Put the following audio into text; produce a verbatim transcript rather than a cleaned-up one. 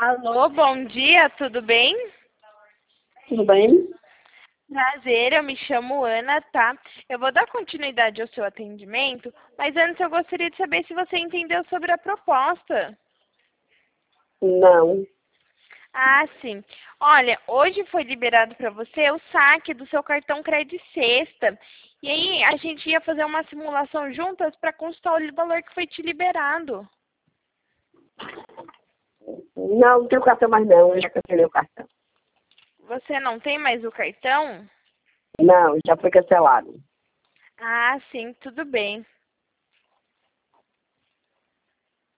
Alô, bom dia, tudo bem? Tudo bem? Prazer, eu me chamo Ana, tá? Eu vou dar continuidade ao seu atendimento, mas antes eu gostaria de saber se você entendeu sobre a proposta. Não. Ah, sim. Olha, hoje foi liberado para você o saque do seu cartão Credit Sexta. E aí a gente ia fazer uma simulação juntas para consultar o valor que foi te liberado. Não, não tenho cartão mais não, eu já cancelei o cartão. Você não tem mais o cartão? Não, já foi cancelado. Ah, sim, tudo bem.